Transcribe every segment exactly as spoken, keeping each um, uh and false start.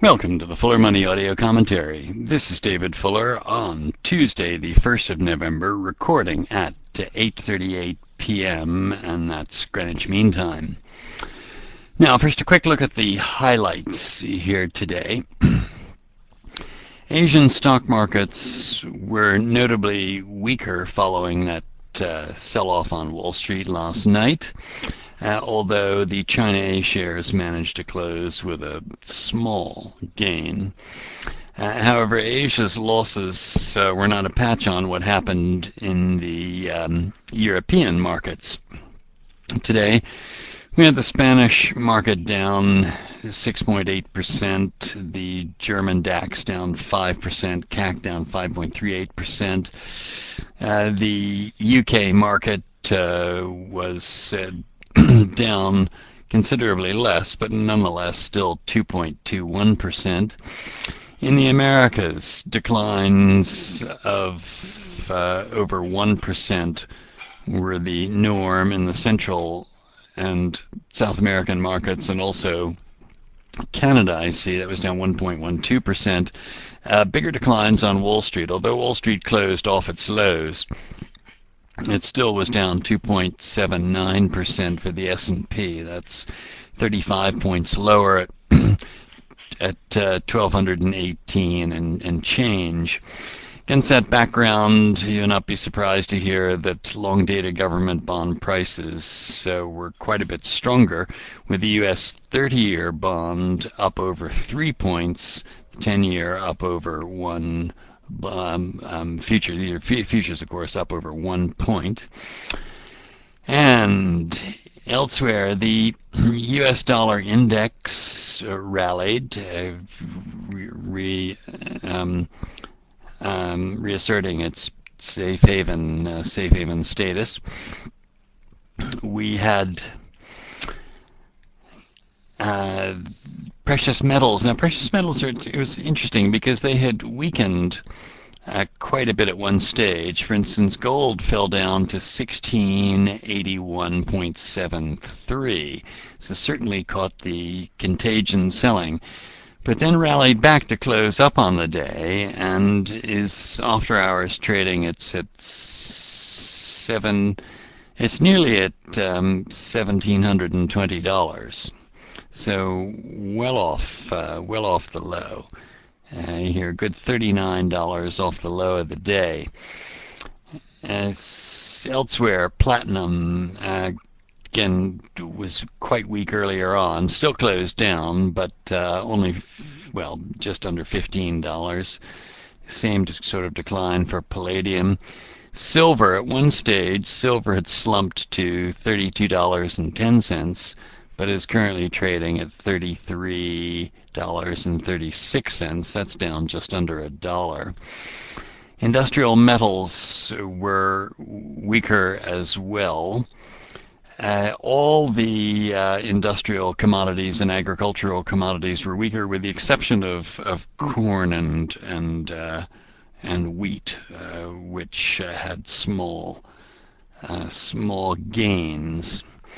Welcome to the Fuller Money Audio Commentary. This is David Fuller on Tuesday, the first of November, recording at eight thirty-eight p m, and that's Greenwich Mean Time. Now, first a quick look at the highlights here today. Asian stock markets were notably weaker following that uh, sell-off on Wall Street last night. Uh, although the China A shares managed to close with a small gain. Uh, however, Asia's losses uh, were not a patch on what happened in the um, European markets. Today, we had the Spanish market down six point eight percent, the German DAX down five percent, C A C down five point three eight percent. Uh, the U K market uh, was uh, down considerably less, but nonetheless still two point two one percent. In the Americas, declines of uh, over one percent were the norm in the Central and South American markets, and also Canada, I see, that was down one point one two percent. Uh, bigger declines on Wall Street, although Wall Street closed off its lows. It still was down two point seven nine percent for the S and P. That's thirty-five points lower at, at uh, twelve eighteen and, and change. Against that background, you'll not be surprised to hear that long-dated government bond prices uh, were quite a bit stronger, with the U S thirty-year bond up over three points, the ten-year up over one Um, um, future, futures, of course, up over one point. And elsewhere, the U S dollar index uh, rallied, uh, re, um, um, reasserting its safe haven, uh, safe haven status. We had Uh, precious metals. Now, precious metals are, it was interesting because they had weakened uh, quite a bit at one stage. For instance, gold fell down to sixteen eighty-one point seven three, so certainly caught the contagion selling, but then rallied back to close up on the day and is after hours trading. It's at seven. It's nearly at um, seventeen twenty dollars. So well off, uh, well off the low. Uh, here, a good thirty-nine dollars off the low of the day. As elsewhere, platinum uh, again was quite weak earlier on. Still closed down, but uh, only, well, just under fifteen dollars. Same sort of decline for palladium. Silver, at one stage, silver had slumped to thirty-two dollars and ten cents. But is currently trading at thirty-three dollars and thirty-six cents. That's down just under a dollar. Industrial metals were weaker as well. Uh, all the uh, industrial commodities and agricultural commodities were weaker, with the exception of, of corn and and uh, and wheat, uh, which uh, had small uh, small gains.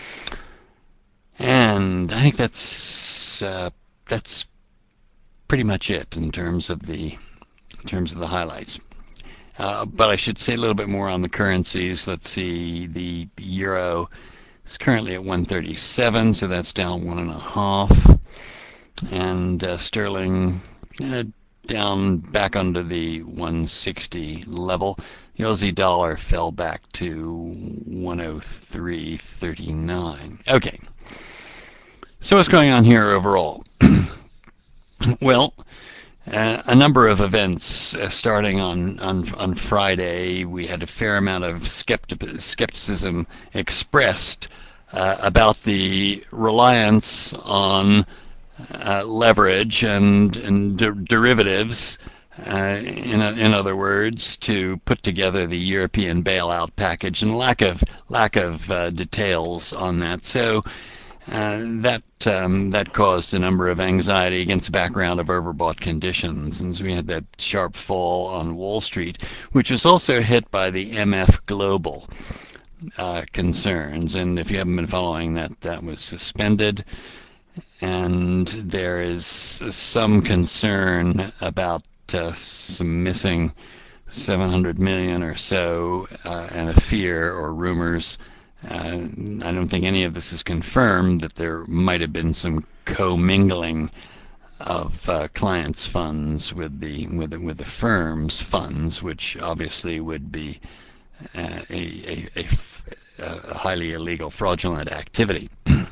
And I think that's uh, that's pretty much it in terms of the in terms of the highlights. Uh, but I should say a little bit more on the currencies. Let's see, the euro is currently at one thirty-seven, so that's down one and a half, and uh, sterling uh, down back under the one sixty level. The Aussie dollar fell back to one oh three thirty-nine. Okay. So what's going on here overall? Well, uh, a number of events uh, starting on, on on Friday. We had a fair amount of skeptic, skepticism expressed uh, about the reliance on uh, leverage and, and de- derivatives, uh, in, a, in other words, to put together the European bailout package, and lack of lack of uh, details on that. So Uh, that um, that caused a number of anxiety against the background of overbought conditions, and so we had that sharp fall on Wall Street, which was also hit by the M F Global uh, concerns. And if you haven't been following that, that was suspended. and there is some concern about uh, some missing seven hundred million or so, uh, and a fear or rumors. Uh, I don't think any of this is confirmed that there might have been some commingling of uh, clients' funds with the with the, with the firm's funds, which obviously would be uh, a, a, a, a highly illegal, fraudulent activity.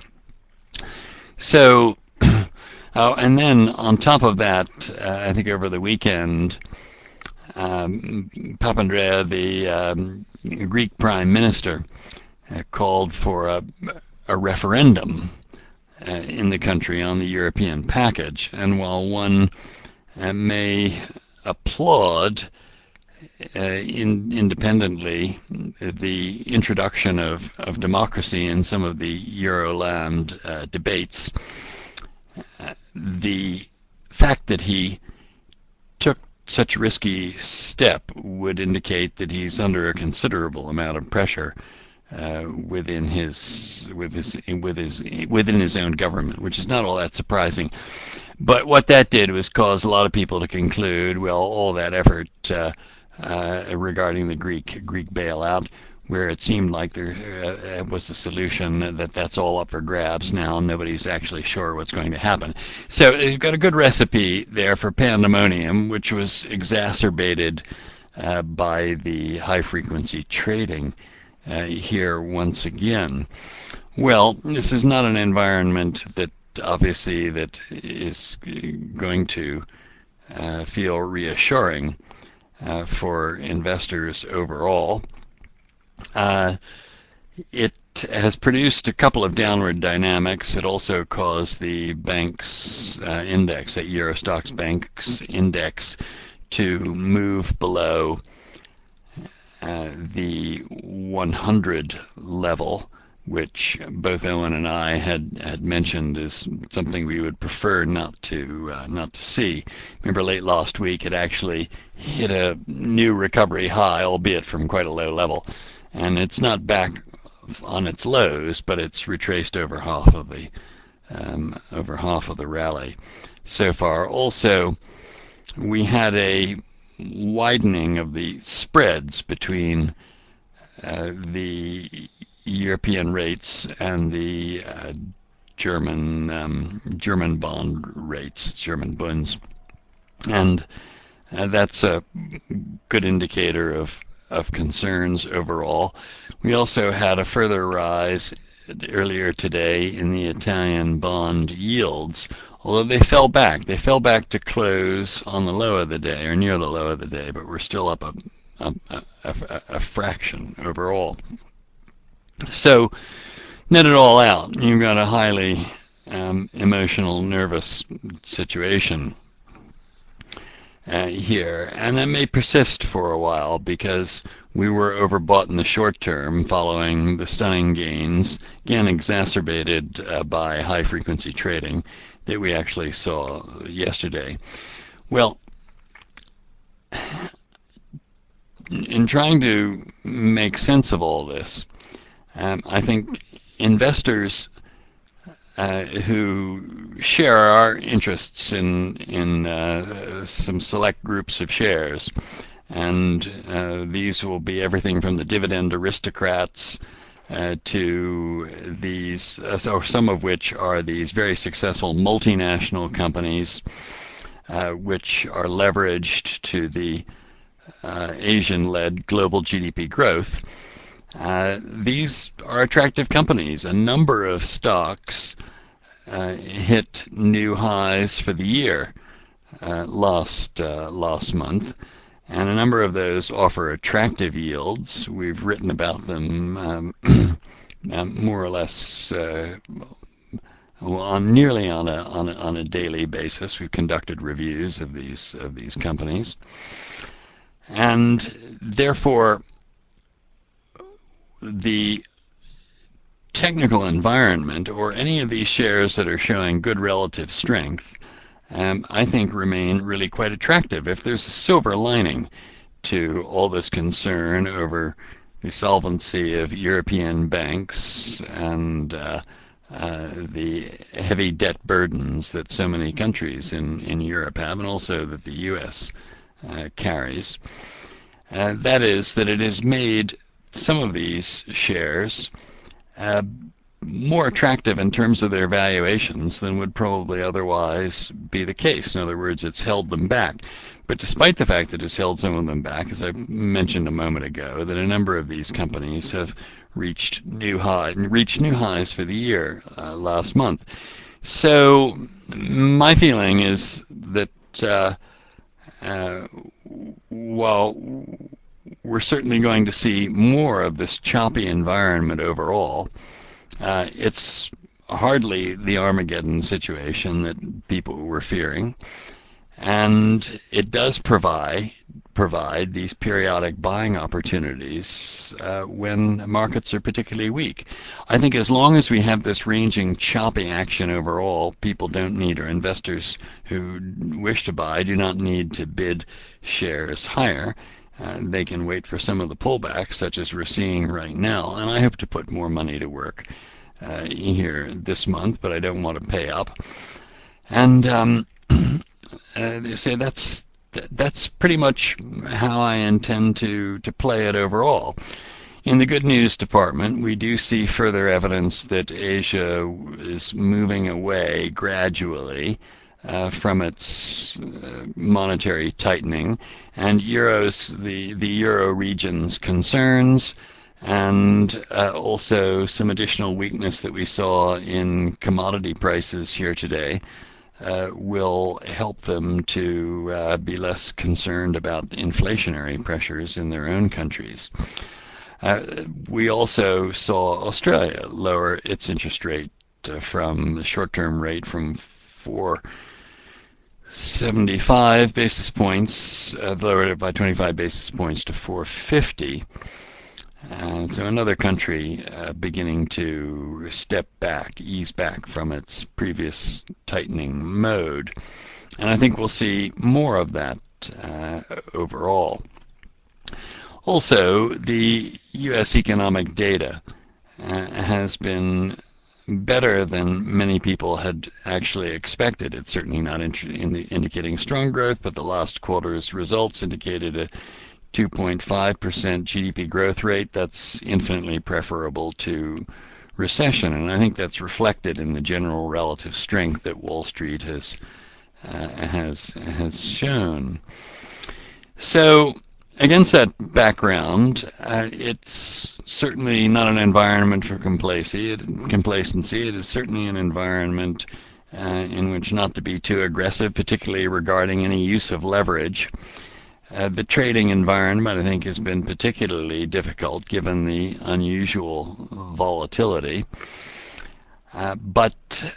So, oh, and then on top of that, uh, I think over the weekend, um, Papandreou, the um, Greek prime minister, uh, called for a, a referendum uh, in the country on the European package. And while one uh, may applaud uh, in, independently the introduction of, of democracy in some of the Euroland uh, debates, uh, the fact that he took such a risky step would indicate that he's under a considerable amount of pressure uh, within his with his with his within his own government, which is not all that surprising. But what that did was cause a lot of people to conclude, well, all that effort uh, uh, regarding the Greek Greek bailout, where it seemed like there uh, was a solution, that that's all up for grabs now. Nobody's actually sure what's going to happen. So you've got a good recipe there for pandemonium, which was exacerbated uh, by the high-frequency trading uh, here once again. Well, this is not an environment that obviously that is going to uh, feel reassuring uh, for investors overall. Uh, it has produced a couple of downward dynamics. It also caused the bank's uh, index, at Euro Stoxx Bank's index, to move below uh, the one hundred level, which both Owen and I had, had mentioned is something we would prefer not to uh, not to see. Remember, late last week it actually hit a new recovery high, albeit from quite a low level, and it's not back on its lows, but it's retraced over half of the um, over half of the rally so far. Also, we had a widening of the spreads between uh, the European rates and the uh, German um, German bond rates, German bunds, and uh, that's a good indicator of of concerns overall. We also had a further rise earlier today in the Italian bond yields, although they fell back. They fell back to close on the low of the day, or near the low of the day, but we're still up a, a, a, a fraction overall. So, net it all out, you've got a highly um, emotional, nervous situation uh, here, and that may persist for a while because we were overbought in the short term following the stunning gains, again exacerbated uh, by high-frequency trading that we actually saw yesterday. Well, in trying to make sense of all this, um, I think investors uh, who share our interests in in uh, some select groups of shares, and uh, these will be everything from the dividend aristocrats uh, to these, uh, so some of which are these very successful multinational companies uh, which are leveraged to the uh, Asian-led global G D P growth. Uh, these are attractive companies. A number of stocks uh, hit new highs for the year uh, last uh, last month, and a number of those offer attractive yields. We've written about them um, more or less uh, on nearly on a, on a on a daily basis. We've conducted reviews of these of these companies, and therefore the technical environment, or any of these shares that are showing good relative strength, um, I think remain really quite attractive. If there's a silver lining to all this concern over the solvency of European banks and uh, uh, the heavy debt burdens that so many countries in, in Europe have, and also that the U S uh, carries. Uh, that is, that it has made some of these shares uh, more attractive in terms of their valuations than would probably otherwise be the case. In other words, it's held them back. But despite the fact that it's held some of them back, as I mentioned a moment ago, that a number of these companies have reached new high, reached new highs for the year uh, last month. So my feeling is that uh, uh, while we're certainly going to see more of this choppy environment overall, Uh, it's hardly the Armageddon situation that people were fearing, and it does provide provide these periodic buying opportunities uh, when markets are particularly weak. I think as long as we have this ranging, choppy action overall, people don't need, or investors who wish to buy do not need to bid shares higher. Uh, they can wait for some of the pullbacks, such as we're seeing right now, and I hope to put more money to work uh, here this month, but I don't want to pay up. And um, uh, they say that's that's pretty much how I intend to, to play it overall. In the good news department, we do see further evidence that Asia is moving away gradually Uh, from its uh, monetary tightening, and euros, the, the euro region's concerns, and uh, also some additional weakness that we saw in commodity prices here today uh, will help them to uh, be less concerned about inflationary pressures in their own countries. Uh, we also saw Australia lower its interest rate uh, from the short-term rate from four seventy-five basis points, uh, lowered it by twenty-five basis points to four fifty. And so another country uh, beginning to step back, ease back from its previous tightening mode. And I think we'll see more of that uh, overall. Also, the U S economic data uh, has been better than many people had actually expected. It's certainly not in the indicating strong growth, but the last quarter's results indicated a two point five percent G D P growth rate. That's infinitely preferable to recession, and I think that's reflected in the general relative strength that Wall Street has uh, has has shown. So against that background, uh, it's certainly not an environment for complacency. It, complacency. It is certainly an environment uh, in which not to be too aggressive, particularly regarding any use of leverage. Uh, the trading environment, I think, has been particularly difficult given the unusual volatility. Uh, but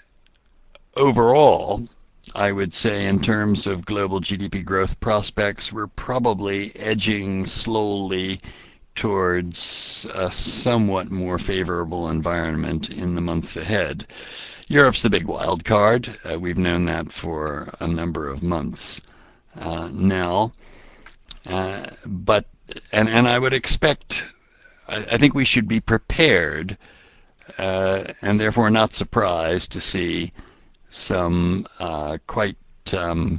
overall, I would say in terms of global G D P growth prospects, we're probably edging slowly towards a somewhat more favorable environment in the months ahead. Europe's the big wild card. Uh, we've known that for a number of months uh, now. Uh, but and and I would expect, I, I think we should be prepared uh, and therefore not surprised to see some uh, quite um,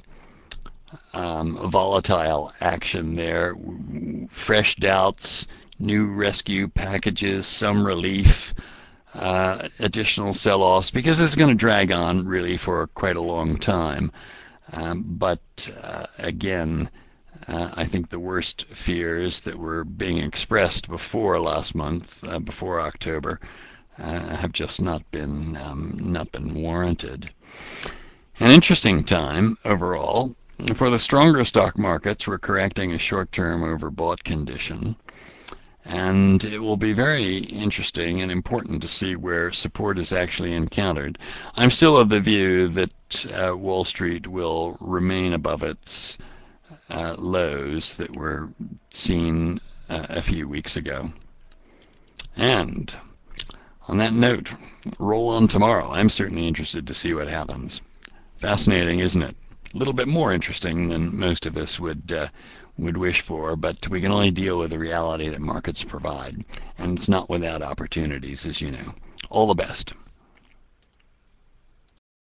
um, volatile action there. Fresh doubts, new rescue packages, some relief, uh, additional sell-offs, because this is going to drag on really for quite a long time. Um, but uh, again, uh, I think the worst fears that were being expressed before last month, uh, before October, uh, have just not been um, not been warranted. An interesting time overall. For the stronger stock markets, we're correcting a short-term overbought condition. And it will be very interesting and important to see where support is actually encountered. I'm still of the view that uh, Wall Street will remain above its uh, lows that were seen uh, a few weeks ago. And on that note, roll on tomorrow. I'm certainly interested to see what happens. Fascinating, isn't it? A little bit more interesting than most of us would uh, would wish for, but we can only deal with the reality that markets provide, and it's not without opportunities, as you know. All the best.